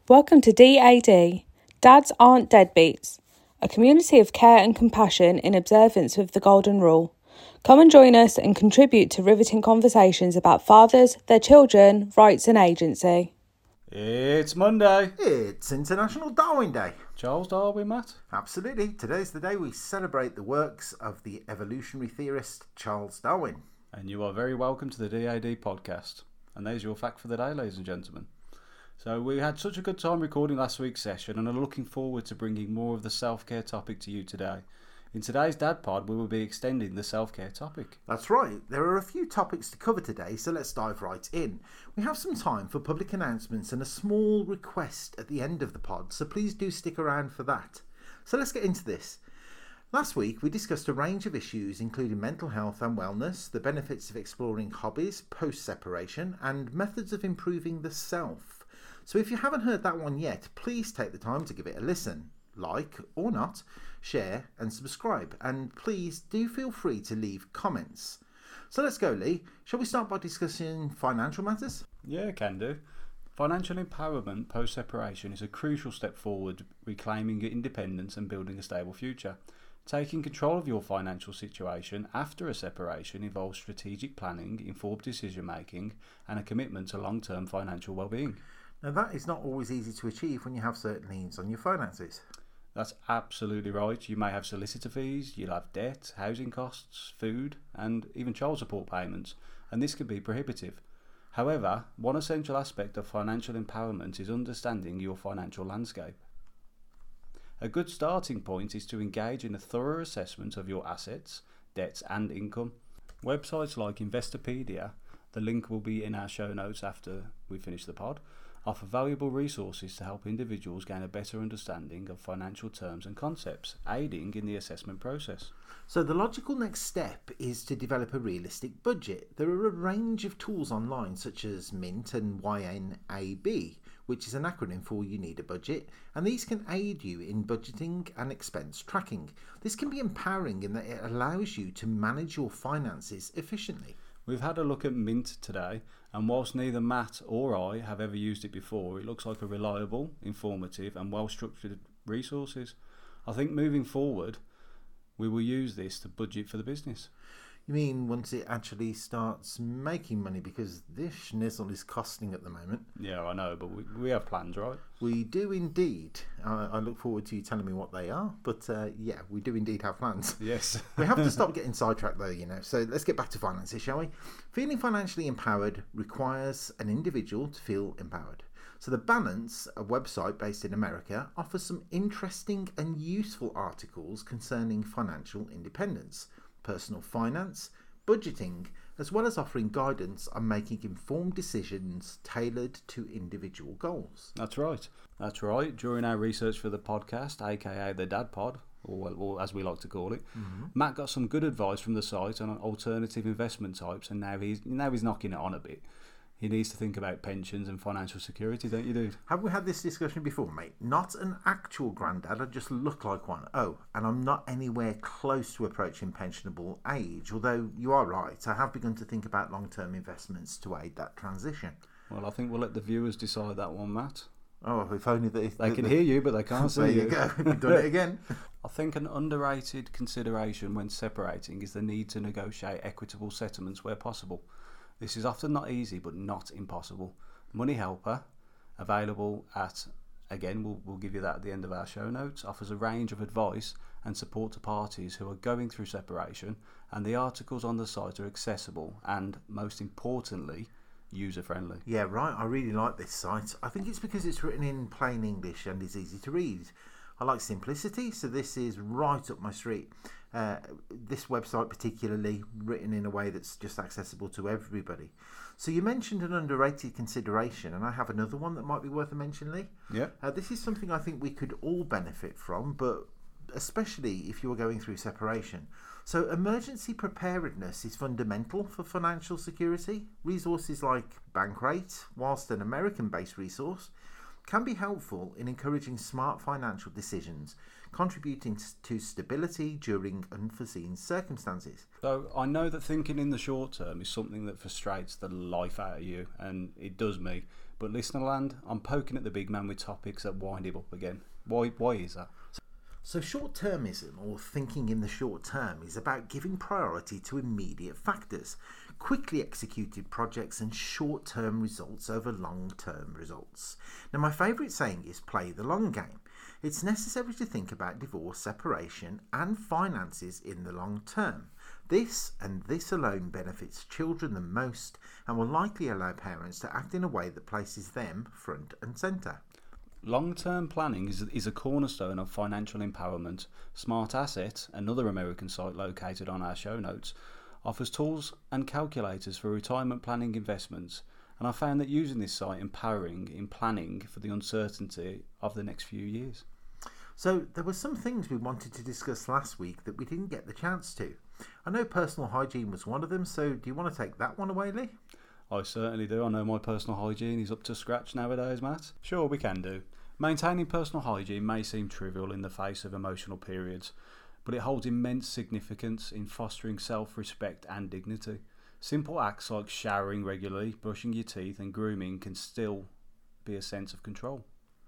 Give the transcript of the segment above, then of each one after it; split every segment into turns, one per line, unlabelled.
Welcome to DAD, Dads Aren't Deadbeats, a community of care and compassion in observance of the Golden Rule. Come and join us and contribute to riveting conversations about fathers, their children, rights and agency.
It's Monday.
It's International Darwin Day.
Charles Darwin, Matt.
Absolutely. Today's the day we celebrate the works of the evolutionary theorist Charles Darwin.
And you are very welcome to the DAD podcast. And there's your fact for the day, ladies and gentlemen. So we had such a good time recording last week's session and are looking forward to bringing more of the self-care topic to you today. In today's Dad Pod, we will be extending the self-care topic.
That's right. There are a few topics to cover today, so let's dive right in. We have some time for public announcements and a small request at the end of the pod, so please do stick around for that. So let's get into this. Last week, we discussed a range of issues, including mental health and wellness, the benefits of exploring hobbies post-separation, and methods of improving the self. So if you haven't heard that one yet, please take the time to give it a listen. Like or not, share and subscribe. And please do feel free to leave comments. So let's go, Lee. Shall we start by discussing financial matters?
Yeah, can do. Financial empowerment post-separation is a crucial step forward, reclaiming your independence and building a stable future. Taking control of your financial situation after a separation involves strategic planning, informed decision making, and a commitment to long-term financial well-being.
Now that is not always easy to achieve when you have certain needs on your finances.
That's absolutely right. You may have solicitor fees, you'll have debt, housing costs, food, and even child support payments, and this can be prohibitive. However, one essential aspect of financial empowerment is understanding your financial landscape. A good starting point is to engage in a thorough assessment of your assets, debts and income. Websites like Investopedia, the link will be in our show notes after we finish the pod, offer valuable resources to help individuals gain a better understanding of financial terms and concepts, aiding in the assessment process.
So the logical next step is to develop a realistic budget. There are a range of tools online such as Mint and YNAB, which is an acronym for You Need a Budget, and these can aid you in budgeting and expense tracking. This can be empowering in that it allows you to manage your finances efficiently.
We've had a look at Mint today, and whilst neither Matt or I have ever used it before, it looks like a reliable, informative and well-structured resources. I think moving forward, we will use this to budget for the business.
You mean once it actually starts making money, because this schnizzle is costing at the moment?
Yeah, I know, but we have plans, right?
We do indeed. I look forward to you telling me what they are, but yeah, we do indeed have plans.
Yes.
We have to stop getting sidetracked though, so let's get back to finances, shall we? Feeling financially empowered requires an individual to feel empowered. So The Balance, a website based in America, offers some interesting and useful articles concerning financial independence, personal finance, budgeting, as well as offering guidance on making informed decisions tailored to individual goals.
That's right. During our research for the podcast, aka the Dad Pod, or as we like to call it, Matt got some good advice from the site on alternative investment types, and now he's knocking it on a bit. He needs to think about pensions and financial security, don't you, dude?
Have we had this discussion before, mate? Not an actual granddad, I just look like one. Oh, and I'm not anywhere close to approaching pensionable age, although you are right, I have begun to think about long-term investments to aid that transition.
Well, I think we'll let the viewers decide that one, Matt.
Oh, if only they
can hear you, but they can't see you.
There you go, you've done it again.
I think an underrated consideration when separating is the need to negotiate equitable settlements where possible. This is often not easy, but not impossible. Money Helper, available at, again, we'll give you that at the end of our show notes, offers a range of advice and support to parties who are going through separation, and the articles on the site are accessible and, most importantly, user-friendly.
Yeah, right. I really like this site. I think it's because it's written in plain English and is easy to read. I like simplicity, so this is right up my street. This website particularly written in a way that's just accessible to everybody. So you mentioned an underrated consideration, and I have another one that might be worth a mention, Lee.
Yeah.
This is something I think we could all benefit from, but especially if you are going through separation. So emergency preparedness is fundamental for financial security. Resources like Bankrate, whilst an American-based resource, can be helpful in encouraging smart financial decisions, contributing to stability during unforeseen circumstances.
So I know that thinking in the short term is something that frustrates the life out of you, and it does me, But Listenerland, I'm poking at the big man with topics that wind him up again. Why is that?
So short-termism, or thinking in the short term, is about giving priority to immediate factors, quickly executed projects and short-term results over long-term results. Now, my favourite saying is play the long game. It's necessary to think about divorce, separation and finances in the long term. This and this alone benefits children the most and will likely allow parents to act in a way that places them front and centre.
Long-term planning is a cornerstone of financial empowerment. Smart Asset, another American site located on our show notes, offers tools and calculators for retirement planning investments, and I found that using this site empowering in planning for the uncertainty of the next few years.
So there were some things we wanted to discuss last week that we didn't get the chance to. I know personal hygiene was one of them, so do you want to take that one away, Lee?
I certainly do. I know my personal hygiene is up to scratch nowadays, Matt. Sure, we can do. Maintaining personal hygiene may seem trivial in the face of emotional periods, but it holds immense significance in fostering self-respect and dignity. Simple acts like showering regularly, brushing your teeth and grooming can still be a sense of control.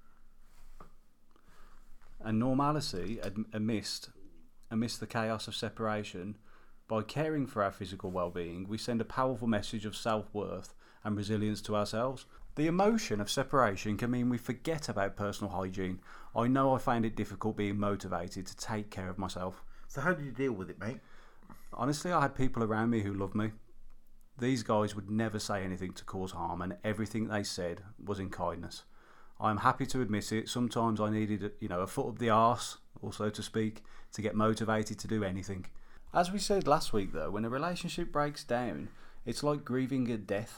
And normalcy amidst the chaos of separation, by caring for our physical well-being, we send a powerful message of self-worth and resilience to ourselves. The emotion of separation can mean we forget about personal hygiene. I know I find it difficult being motivated to take care of myself.
So how did you deal with it, mate?
Honestly, I had people around me who loved me. These guys would never say anything to cause harm, and everything they said was in kindness. I am happy to admit it. Sometimes I needed, a foot up the arse, or so to speak, to get motivated to do anything. As we said last week, though, when a relationship breaks down, it's like grieving a death.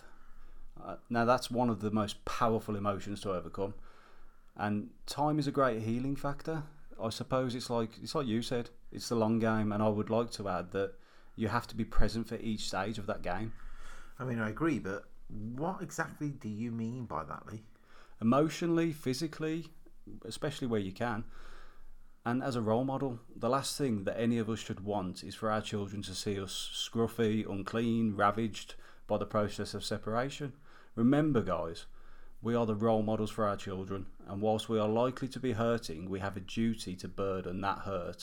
Now, that's one of the most powerful emotions to overcome, and time is a great healing factor. I suppose it's like you said, it's the long game, and I would like to add that you have to be present for each stage of that game.
I mean, I agree, but what exactly do you mean by that, Lee?
Emotionally, physically, especially where you can. And as a role model, the last thing that any of us should want is for our children to see us scruffy, unclean, ravaged by the process of separation. Remember, guys, we are the role models for our children, and whilst we are likely to be hurting, we have a duty to burden that hurt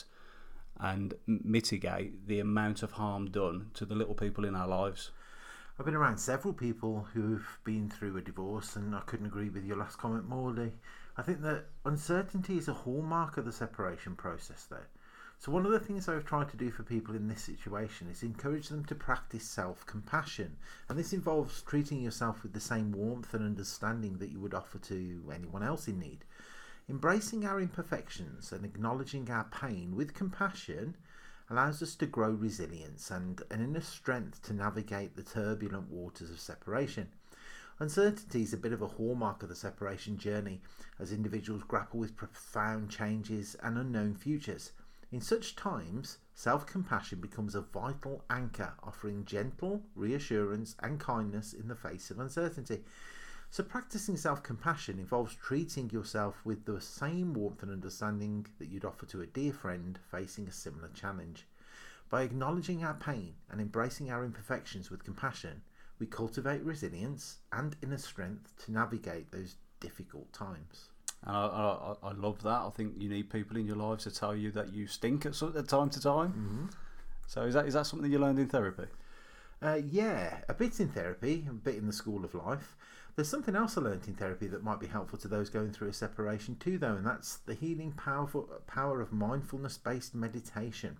and mitigate the amount of harm done to the little people in our lives.
I've been around several people who've been through a divorce, and I couldn't agree with your last comment more, Lee. I think that uncertainty is a hallmark of the separation process, though. So one of the things I've tried to do for people in this situation is encourage them to practice self-compassion. And this involves treating yourself with the same warmth and understanding that you would offer to anyone else in need. Embracing our imperfections and acknowledging our pain with compassion allows us to grow resilience and an inner strength to navigate the turbulent waters of separation. Uncertainty is a bit of a hallmark of the separation journey as individuals grapple with profound changes and unknown futures. In such times, self-compassion becomes a vital anchor, offering gentle reassurance and kindness in the face of uncertainty. So practicing self-compassion involves treating yourself with the same warmth and understanding that you'd offer to a dear friend facing a similar challenge. By acknowledging our pain and embracing our imperfections with compassion, we cultivate resilience and inner strength to navigate those difficult times.
And I love that. I think you need people in your lives to tell you that you stink at time to time.
Mm-hmm.
So is that something you learned in therapy?
Yeah, a bit in therapy, a bit in the school of life. There's something else I learnt in therapy that might be helpful to those going through a separation too, though, and that's the healing power of mindfulness-based meditation.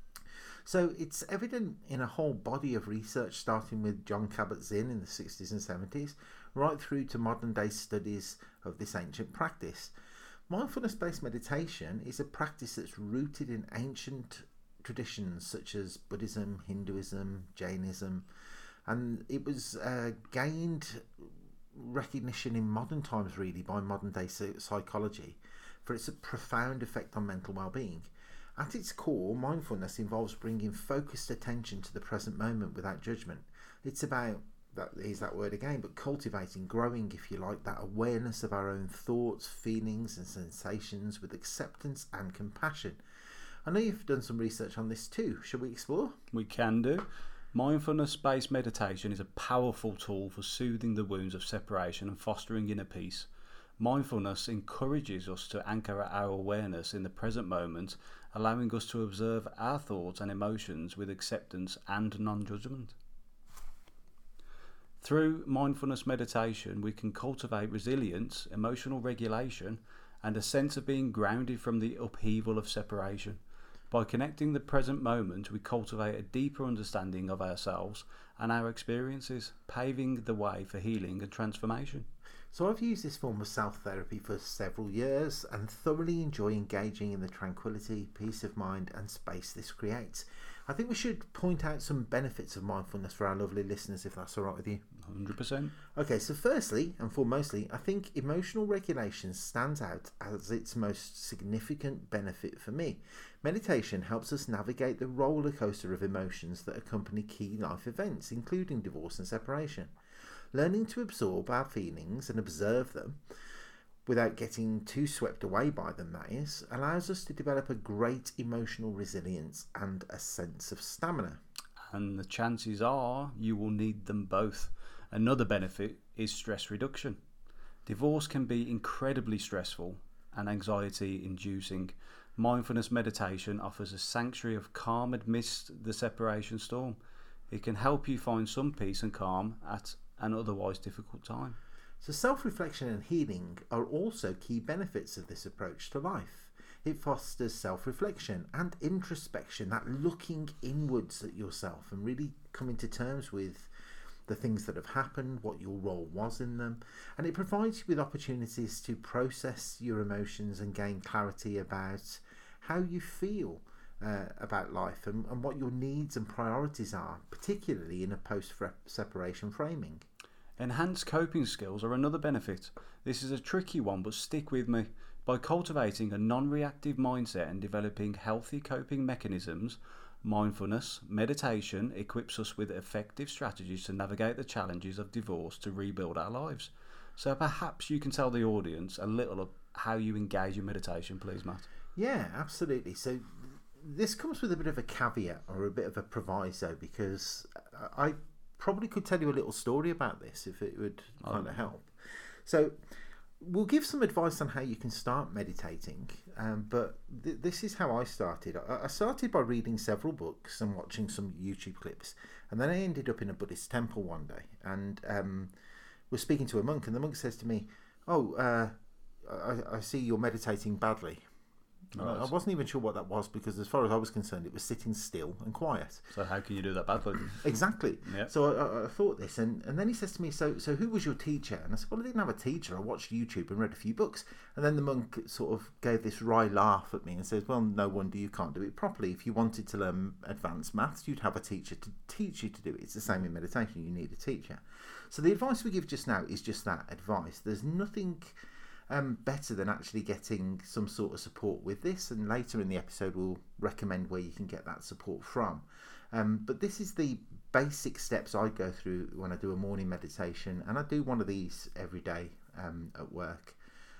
So it's evident in a whole body of research, starting with Jon Kabat-Zinn in the 60s and 70s, right through to modern-day studies of this ancient practice. Mindfulness-based meditation is a practice that's rooted in ancient traditions such as Buddhism, Hinduism, Jainism, and it was gained recognition in modern times really by modern day psychology for its profound effect on mental well-being. At its core, mindfulness involves bringing focused attention to the present moment without judgment. It's about, that word again, but cultivating, growing, if you like, that awareness of our own thoughts, feelings and sensations with acceptance and compassion. I know you've done some research on this too. Shall we explore?
We can do. Mindfulness-based meditation is a powerful tool for soothing the wounds of separation and fostering inner peace. Mindfulness encourages us to anchor our awareness in the present moment, allowing us to observe our thoughts and emotions with acceptance and non-judgment. Through mindfulness meditation, we can cultivate resilience, emotional regulation, and a sense of being grounded from the upheaval of separation. By connecting the present moment, we cultivate a deeper understanding of ourselves and our experiences, paving the way for healing and transformation.
So I've used this form of self-therapy for several years and thoroughly enjoy engaging in the tranquility, peace of mind and space this creates. I think we should point out some benefits of mindfulness for our lovely listeners, if that's all right with you.
100%.
Okay, so firstly and foremostly, I think emotional regulation stands out as its most significant benefit for me. Meditation helps us navigate the roller coaster of emotions that accompany key life events, including divorce and separation. Learning to absorb our feelings and observe them without getting too swept away by them, that is, allows us to develop a great emotional resilience and a sense of stamina.
And the chances are you will need them both. Another benefit is stress reduction. Divorce can be incredibly stressful and anxiety inducing. Mindfulness meditation offers a sanctuary of calm amidst the separation storm. It can help you find some peace and calm at an otherwise difficult time.
So self-reflection and healing are also key benefits of this approach to life. It fosters self-reflection and introspection, that looking inwards at yourself and really coming to terms with the things that have happened, what your role was in them. And it provides you with opportunities to process your emotions and gain clarity about how you feel about life and what your needs and priorities are, particularly in a post-separation framing.
Enhanced coping skills are another benefit. This is a tricky one, but stick with me. By cultivating a non-reactive mindset and developing healthy coping mechanisms, mindfulness meditation equips us with effective strategies to navigate the challenges of divorce to rebuild our lives. So perhaps you can tell the audience a little of how you engage in meditation, please, Matt.
Yeah, absolutely. So this comes with a bit of a caveat or a bit of a proviso, because I probably could tell you a little story about this if it would kind of help. So we'll give some advice on how you can start meditating, but this is how I started. I started by reading several books and watching some YouTube clips, and then I ended up in a Buddhist temple one day and was speaking to a monk, and the monk says to me, I see you're meditating badly. Right. I wasn't even sure what that was, because as far as I was concerned, it was sitting still and quiet.
So how can you do that badly?
Exactly.
Yeah.
So I thought this, and then he says to me, so who was your teacher? And I said, well, I didn't have a teacher. I watched YouTube and read a few books. And then the monk sort of gave this wry laugh at me and says, well, no wonder you can't do it properly. If you wanted to learn advanced maths, you'd have a teacher to teach you to do it. It's the same in meditation. You need a teacher. So the advice we give just now is just that advice. There's nothing better than actually getting some sort of support with this, and later in the episode we'll recommend where you can get that support from. But this is the basic steps I go through when I do a morning meditation, and I do one of these every day at work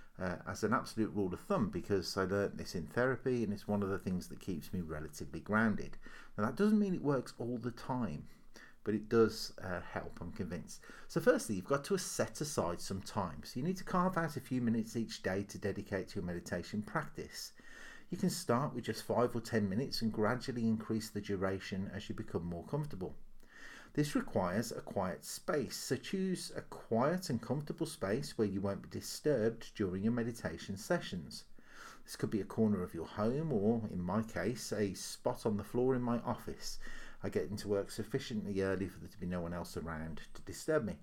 as an absolute rule of thumb, because I learnt this in therapy and it's one of the things that keeps me relatively grounded. Now that doesn't mean it works all the time, but it does help, I'm convinced. So firstly, you've got to set aside some time. So you need to carve out a few minutes each day to dedicate to your meditation practice. You can start with just 5 or 10 minutes and gradually increase the duration as you become more comfortable. This requires a quiet space, so choose a quiet and comfortable space where you won't be disturbed during your meditation sessions. This could be a corner of your home, or in my case, a spot on the floor in my office. I get into work sufficiently early for there to be no one else around to disturb me.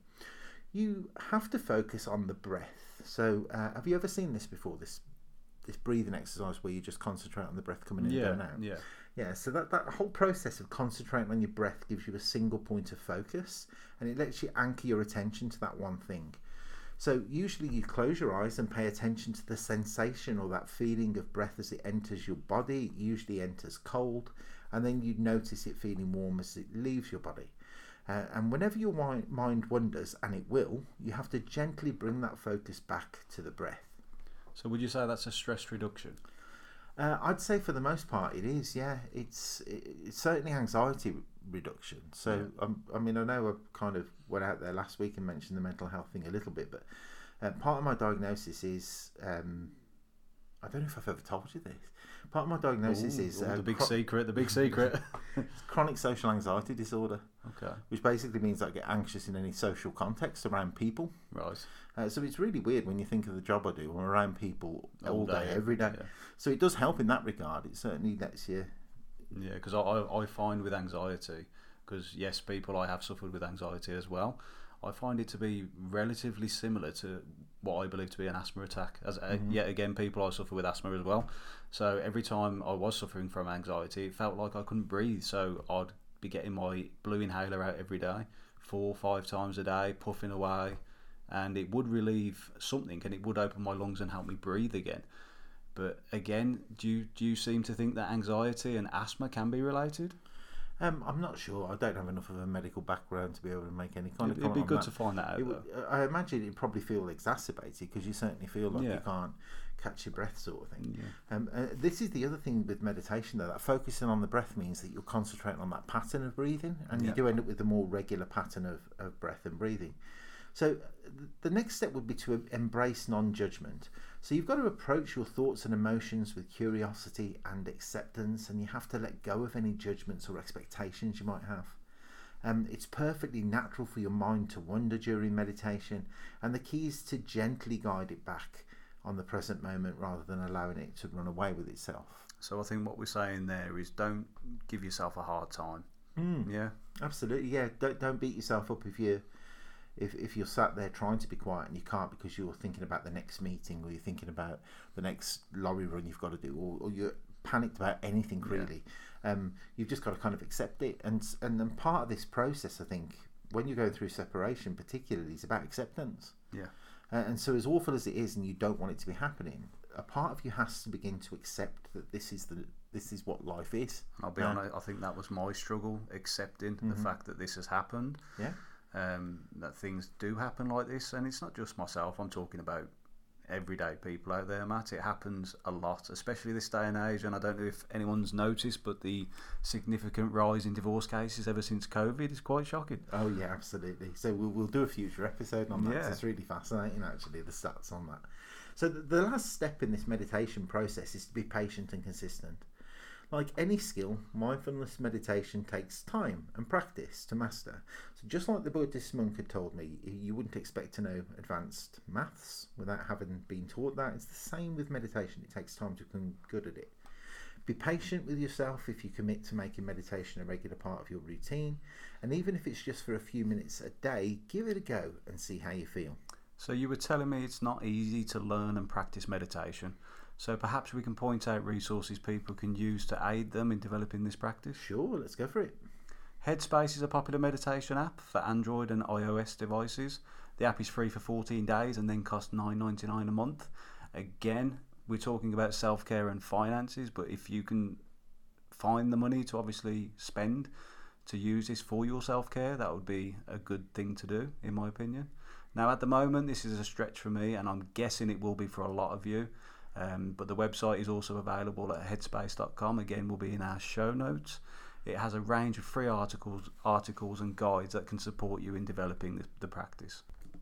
You have to focus on the breath. So have you ever seen this before, this breathing exercise where you just concentrate on the breath coming in and going out? Yeah, so that whole process of concentrating on your breath gives you a single point of focus, and it lets you anchor your attention to that one thing. So usually you close your eyes and pay attention to the sensation or that feeling of breath as it enters your body. It usually enters cold, and then you notice it feeling warm as it leaves your body. And whenever your mind wanders, and it will, you have to gently bring that focus back to the breath.
So would you say that's a stress reduction?
I'd say for the most part it is. Yeah, it's certainly anxiety reduction. So I mean, I know I kind of went out there last week and mentioned the mental health thing a little bit, but part of my diagnosis is I don't know if I've ever told you this. Part of my diagnosis is
the big secret. The big secret.
Chronic social anxiety disorder.
Okay.
Which basically means I get anxious in any social context around people.
Right.
So it's really weird when you think of the job I do. I'm around people all day, every day.
Yeah.
So it does help in that regard. It certainly lets you.
Yeah, because I find with anxiety, because yes, people I have suffered with anxiety as well. I find it to be relatively similar to what I believe to be an asthma attack. As yet again, people I suffer with asthma as well. So every time I was suffering from anxiety, it felt like I couldn't breathe. So I'd be getting my blue inhaler out every day, 4 or 5 times a day, puffing away, and it would relieve something, and it would open my lungs and help me breathe again. But again, do you seem to think that anxiety and asthma can be related?
I'm not sure. I don't have enough of a medical background to be able to make any kind of comment
It'd be good
on
to find that out.
I imagine it'd probably feel exacerbated because you certainly feel like you can't catch your breath, sort of thing. Yeah. This is the other thing with meditation, though. That focusing on the breath means that you're concentrating on that pattern of breathing, and you do end up with a more regular pattern of breath and breathing. So the next step would be to embrace non-judgment. So you've got to approach your thoughts and emotions with curiosity and acceptance, and you have to let go of any judgments or expectations you might have. It's perfectly natural for your mind to wander during meditation, and the key is to gently guide it back on the present moment rather than allowing it to run away with itself.
So I think what we're saying there is don't give yourself a hard time. Yeah,
absolutely. Yeah, don't beat yourself up if you're sat there trying to be quiet and you can't because you're thinking about the next meeting, or you're thinking about the next lorry run you've got to do, or you're panicked about anything really. You've just got to kind of accept it, and then part of this process, I think, when you're going through separation particularly, is about acceptance. And so as awful as it is and you don't want it to be happening, a part of you has to begin to accept that this is what life is.
I'll be honest, I think that was my struggle, accepting the fact that this has happened. That things do happen like this, and it's not just myself. I'm talking about everyday people out there, Matt. It happens a lot, especially this day and age, and I don't know if anyone's noticed, but the significant rise in divorce cases ever since COVID is quite shocking.
Oh yeah, absolutely. So we'll do a future episode on that. It's really fascinating, actually, the stats on that. So the last step in this meditation process is to be patient and consistent. Like any skill, mindfulness meditation takes time and practice to master. So just like the Buddhist monk had told me, you wouldn't expect to know advanced maths without having been taught that. It's the same with meditation. It takes time to become good at it. Be patient with yourself if you commit to making meditation a regular part of your routine. And even if it's just for a few minutes a day, give it a go and see how you feel.
So you were telling me it's not easy to learn and practice meditation. So perhaps we can point out resources people can use to aid them in developing this practice?
Sure, let's go for it.
Headspace is a popular meditation app for Android and iOS devices. The app is free for 14 days and then costs $9.99 a month. Again, we're talking about self-care and finances, but if you can find the money to obviously spend to use this for your self-care, that would be a good thing to do, in my opinion. Now, at the moment, this is a stretch for me, and I'm guessing it will be for a lot of you. But the website is also available at headspace.com. Again, will be in our show notes. It has a range of free articles and guides that can support you in developing the practice.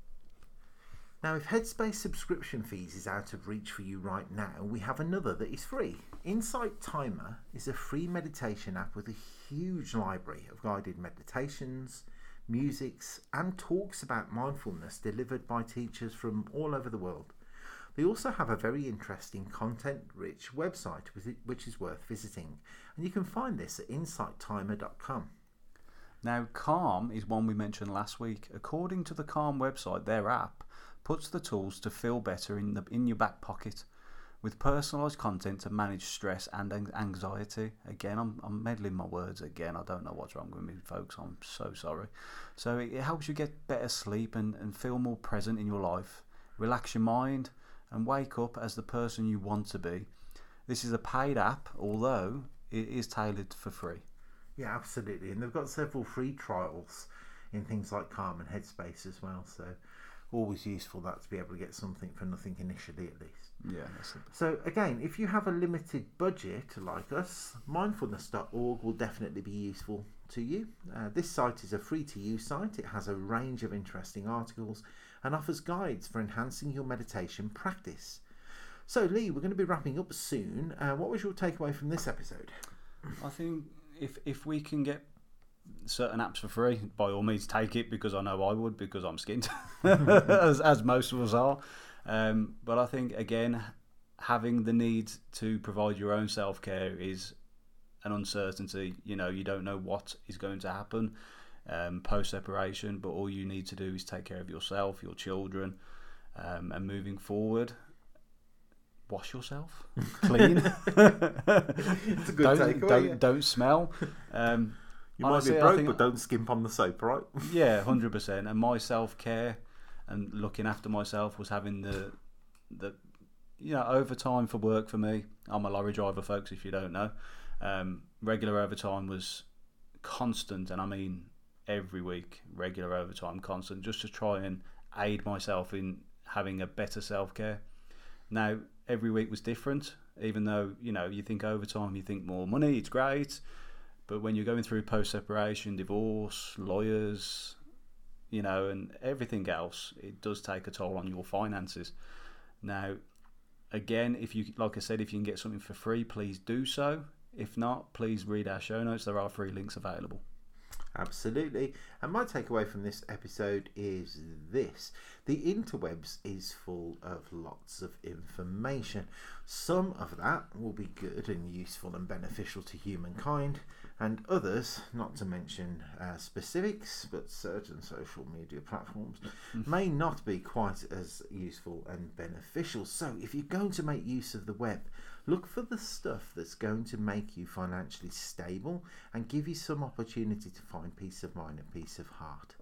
Now, if Headspace subscription fees is out of reach for you right now, we have another that is free. Insight Timer is a free meditation app with a huge library of guided meditations, musics, and talks about mindfulness delivered by teachers from all over the world. They also have a very interesting content-rich website which is worth visiting, and you can find this at insighttimer.com.
Now, Calm is one we mentioned last week. According to the Calm website, their app puts the tools to feel better in your back pocket, with personalised content to manage stress and anxiety. Again, I'm meddling my words again. I don't know what's wrong with me, folks. I'm so sorry. So it helps you get better sleep and feel more present in your life, relax your mind, and wake up as the person you want to be. This is a paid app, although it is tailored for free.
Yeah, absolutely. And they've got several free trials in things like Calm and Headspace as well. So Always useful that to be able to get something for nothing initially, at least.
Yeah, that's it.
So again, if you have a limited budget like us, mindfulness.org will definitely be useful to you. This site is a free-to-use site. It has a range of interesting articles and offers guides for enhancing your meditation practice. So Lee, we're going to be wrapping up soon. What was your takeaway from this episode?
I think if we can get certain apps for free, by all means take it, because I know I would, because I'm skint, as most of us are. But I think, again, having the need to provide your own self-care is an uncertainty. You don't know what is going to happen post-separation, but all you need to do is take care of yourself, your children, and moving forward, wash yourself clean.
It's a good takeaway.
Don't smell.
You might be broke, but don't skimp on the soap, right?
Yeah, 100%. And my self-care and looking after myself was having the overtime for work for me. I'm a lorry driver, folks, if you don't know. Regular overtime was constant, and I mean every week, regular overtime, constant, just to try and aid myself in having a better self-care. Now, every week was different, even though, you think overtime, you think more money, it's great. But when you're going through post-separation, divorce, lawyers, and everything else, it does take a toll on your finances. Now, again, if you can get something for free, please do so. If not, please read our show notes. There are free links available.
Absolutely. And my takeaway from this episode is this: the interwebs is full of lots of information. Some of that will be good and useful and beneficial to humankind, and others, not to mention specifics, but certain social media platforms, may not be quite as useful and beneficial. So if you're going to make use of the web, look for the stuff that's going to make you financially stable and give you some opportunity to find peace of mind and peace of heart.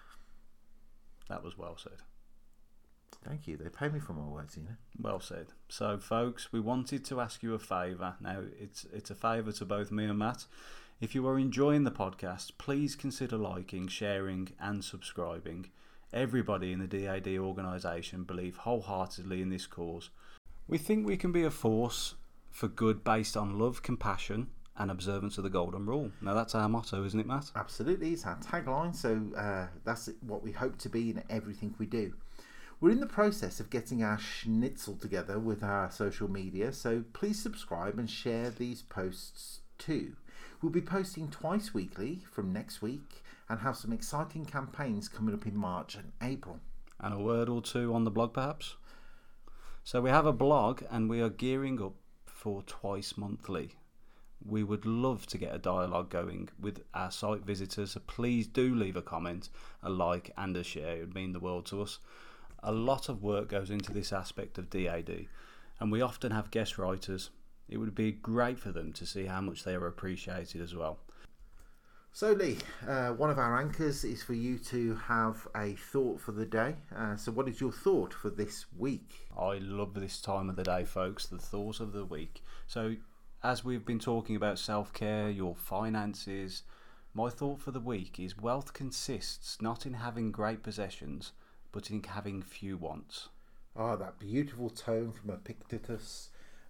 That was well said.
Thank you. They pay me for my words,
Well said. So, folks, we wanted to ask you a favour. Now, it's a favour to both me and Matt. If you are enjoying the podcast, please consider liking, sharing and subscribing. Everybody in the DAD organisation believe wholeheartedly in this cause. We think we can be a force for good based on love, compassion and observance of the Golden Rule. Now, that's our motto, isn't it, Matt?
Absolutely. It's our tagline. So that's what we hope to be in everything we do. We're in the process of getting our schnitzel together with our social media, so please subscribe and share these posts too. We'll be posting twice weekly from next week and have some exciting campaigns coming up in March and April.
And a word or two on the blog, perhaps? So we have a blog and we are gearing up for twice monthly. We would love to get a dialogue going with our site visitors, so please do leave a comment, a like and a share. It would mean the world to us. A lot of work goes into this aspect of DAD, and we often have guest writers. It would be great for them to see how much they are appreciated as well.
So Lee, one of our anchors is for you to have a thought for the day. So what is your thought for this week?
I love this time of the day, folks, the thought of the week. So as we've been talking about self-care, your finances, my thought for the week is wealth consists not in having great possessions, but in having few wants.
That beautiful tone from Epictetus,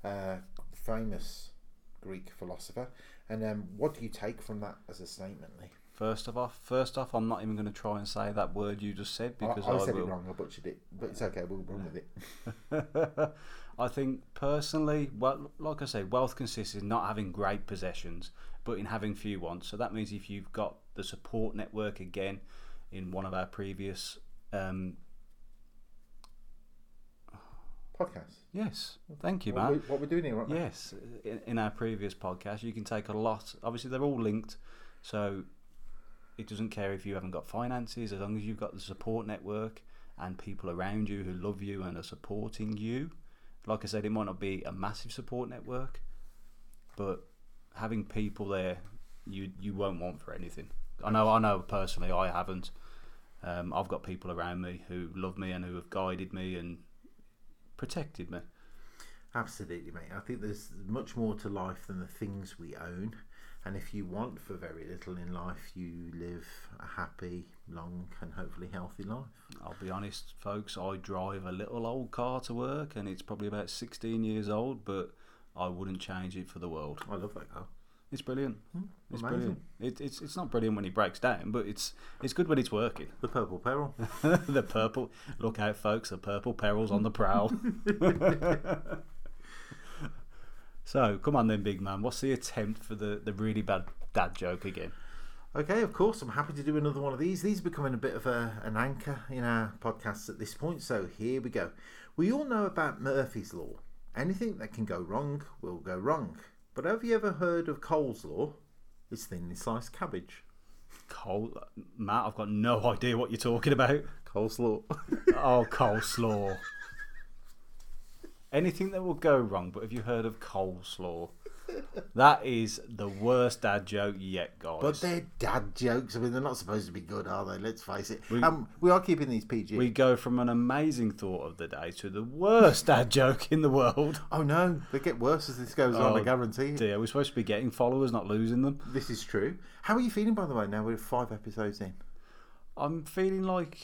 famous Greek philosopher. And what do you take from that as a statement, Lee?
First off, I'm not even going to try and say that word you just said, because
I said it wrong. I butchered it, but it's okay. We'll run with it.
I think personally, well, like I said, wealth consists in not having great possessions, but in having few wants. So that means if you've got the support network, again, in one of our previous
podcast.
Yes, thank you, Matt.
What we're doing here, right?
Yes, in our previous podcast, you can take a lot. Obviously, they're all linked, so it doesn't care if you haven't got finances, as long as you've got the support network and people around you who love you and are supporting you. Like I said, it might not be a massive support network, but having people there, you won't want for anything. I know. Personally, I haven't. I've got people around me who love me and who have guided me and protected me.
Absolutely, mate. I think there's much more to life than the things we own, and if you want for very little in life, you live a happy, long and hopefully healthy life.
I'll be honest, folks, I drive a little old car to work, and it's probably about 16 years old, but I wouldn't change it for the world.
I love that car.
It's brilliant. It's
amazing.
brilliant. It's not brilliant when it breaks down, but it's good when it's working.
The Purple Peril.
The purple. Look out, folks. The Purple Peril's on the prowl. So, come on then, big man. What's the attempt for the really bad dad joke again?
Okay, of course, I'm happy to do another one of these. These are becoming a bit of an anchor in our podcasts at this point, so here we go. We all know about Murphy's Law. Anything that can go wrong will go wrong. But have you ever heard of Cole's Law? It's thinly sliced cabbage.
Matt, I've got no idea what you're talking about.
Cole's Law.
Oh, coleslaw. Anything that will go wrong, but have you heard of coleslaw? That is the worst dad joke yet, guys.
But they're dad jokes. I mean, they're not supposed to be good, are they? Let's face it. We are keeping these PG.
We go from an amazing thought of the day to the worst dad joke in the world.
Oh no, they get worse as this goes on, I guarantee it.
Dear, we're supposed to be getting followers, not losing them.
This is true. How are you feeling, by the way, now we're 5 episodes in?
I'm feeling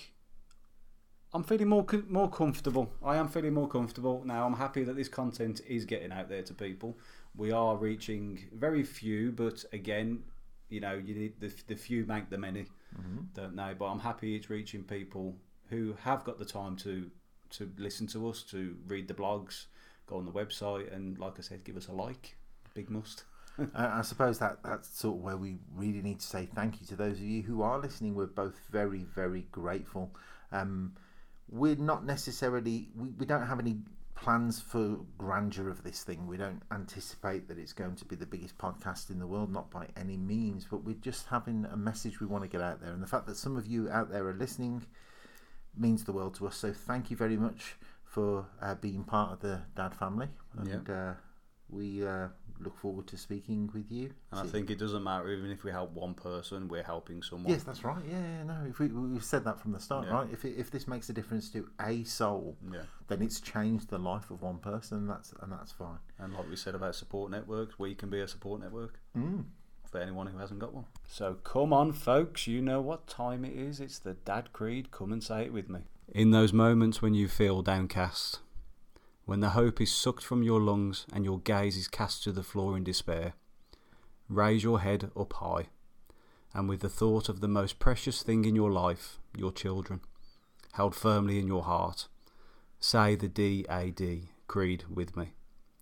more comfortable. I am feeling more comfortable now. I'm happy that this content is getting out there to people. We are reaching very few, but again, you need the few make the many, don't they? But I'm happy it's reaching people who have got the time to listen to us, to read the blogs, go on the website, and like I said, give us a like. Big must.
I suppose that's sort of where we really need to say thank you to those of you who are listening. We're both very, very grateful. We're not necessarily, we don't have any plans for grandeur of this thing. We don't anticipate that it's going to be the biggest podcast in the world, not by any means, but we're just having a message we want to get out there. And the fact that some of you out there are listening means the world to us. So thank you very much for being part of the Dad family. And we look forward to speaking with you.
And I think it doesn't matter, even if we help one person, we're helping someone.
Yes, that's right. No, if we've said that from the start, right? If this makes a difference to a soul, then it's changed the life of one person, and that's fine.
And like we said about support networks, we can be a support network for anyone who hasn't got one. So come on, folks, you know what time it is. It's the Dad Creed. Come and say it with me. In those moments when you feel downcast, when the hope is sucked from your lungs and your gaze is cast to the floor in despair, raise your head up high, and with the thought of the most precious thing in your life, your children, held firmly in your heart, say the DAD Creed with me.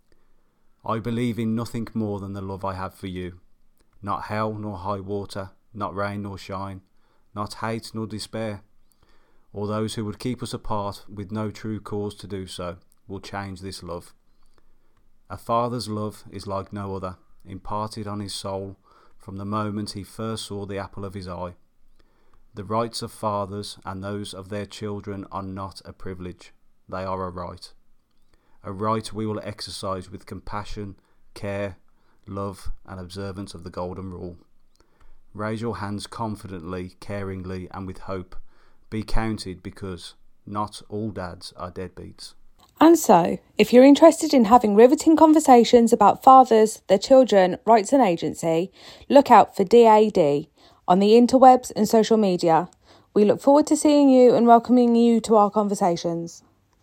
I believe in nothing more than the love I have for you, not hell nor high water, not rain nor shine, not hate nor despair, or those who would keep us apart with no true cause to do so, will change this love. A father's love is like no other, imparted on his soul from the moment he first saw the apple of his eye. The rights of fathers and those of their children are not a privilege, they are a right. A right we will exercise with compassion, care, love and observance of the golden rule. Raise your hands confidently, caringly and with hope. Be counted because not all dads are deadbeats.
And so, if you're interested in having riveting conversations about fathers, their children, rights and agency, look out for DAD on the interwebs and social media. We look forward to seeing you and welcoming you to our conversations.